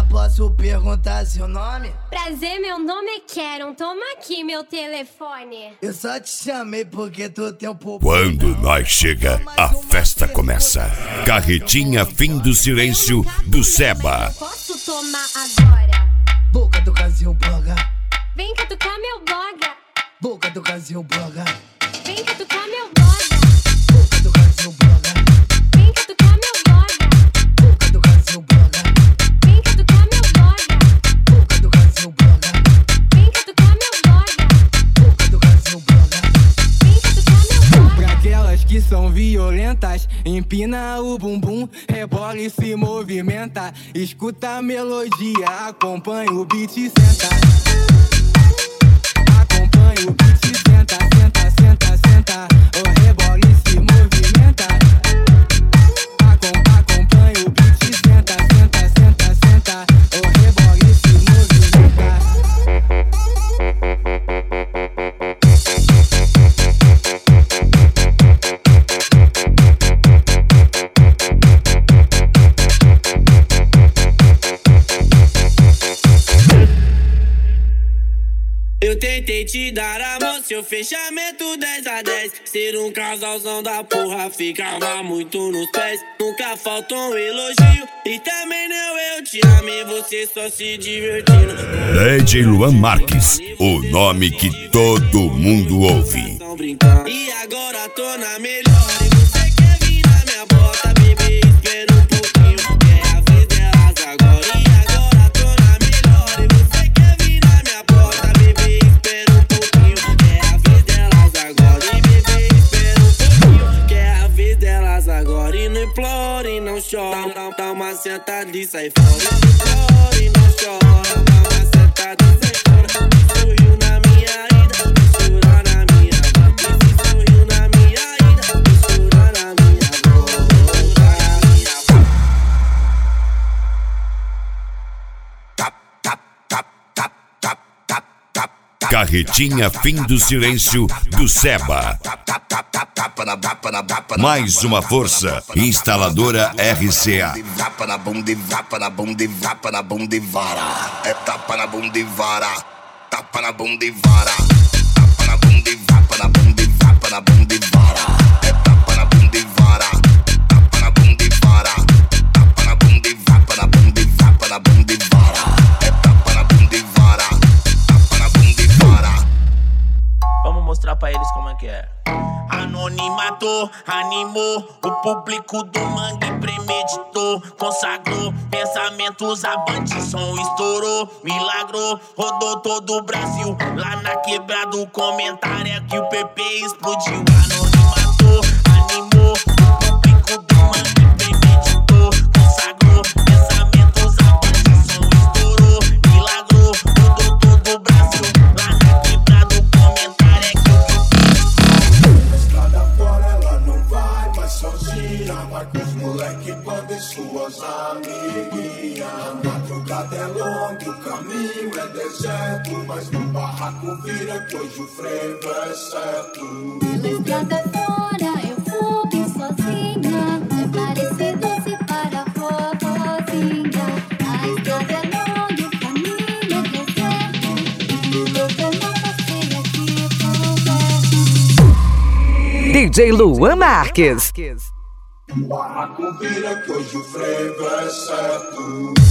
posso perguntar seu nome? Prazer, meu nome é Karen, toma aqui meu telefone. Eu só te chamei porque tu tem um pouco. Quando nós chega, a festa começa. Carretinha Fim do Silêncio do Seba. Posso tomar agora? Boca do Brasil bloga. Vem catucar meu bloga. Boca do Brasil bloga. Vem catucar meu bloga. Boca do Brasil bloga. Vem catucar meu bloga. Boca do Brasil bloga. Vem catucar meu bloga. Boca do Brasil bloga. Vem catucar meu bloga. Boca do Brasil bloga. Vem catucar meu bloga. Pra aquelas que são violentas, empina o bumbum, rebola e se movimenta. Escuta a melodia, acompanha o beat e senta. Acompanha o beat e senta, senta, senta, senta. O rebola e se movimenta. Acompanha o beat e senta, senta, senta, senta. O rebola e se movimenta. Eu tentei te dar a mão, seu fechamento 10/10. Ser um casalzão da porra, ficava muito nos pés. Nunca faltou um elogio, e também não eu te amei, você só se divertindo. DJ Luan Marques, o nome que todo mundo ouve. E agora tô na melhor, e você quer vir na minha bota, bebê, espera um pouquinho, é a vez delas agora. E agora tô na melhor, e você quer vir na minha bota, bebê, espera um pouquinho, é a vez delas agora. E bebê, espera um pouquinho, que é a vez delas agora. E não implora e não chora, dá uma sentada e sai fora. E não implora e não chora, dá uma sentada e sai fora. Sorriu na minha ida, chora na minha volta. Se sorriu na minha ida, chora na minha volta. Carretinha Fim do Silêncio do Seba. Mais uma força, instaladora RCA. Vapa na bunda e vapa na bunda e vapa na bunda e vara. É tapa na bunda e vara. Tapa na bunda e vara. Tapa na bunda e vapa na bunda e vapa na bunda e vara. É tapa na bunda e vara. Tapa na bunda e vara. Tapa na bunda e vapa na bunda e vapa na bunda e vara. É tapa na bunda e vara. Tapa na bunda e vara. Vamos mostrar pra eles como é que é. Anonimato, animou o público do mangue, premeditou, consagrou pensamentos avantes, som estourou, milagrou, rodou todo o Brasil. Lá na quebrada o comentário é que o PP explodiu. Anonimato, animou o público do mangue, premeditou, consagrou pensamentos avantes, som estourou, milagrou, rodou todo o Brasil. Lá na quebrada o comentário é que o Estrada fora ela não vai mais sozinha, vai com os moleque, banda e suas amiguinhas. A madrugada é longa, o caminho é deserto, mas no barraco vira que hoje o frevo é certo. Pela estrada fora eu vou bem sozinha, é parecido se para a vovozinha. A estrada é longa, o caminho é deserto, eu não passei aqui por perto. DJ Luan Marques. O barraco vira que hoje o frevo é certo.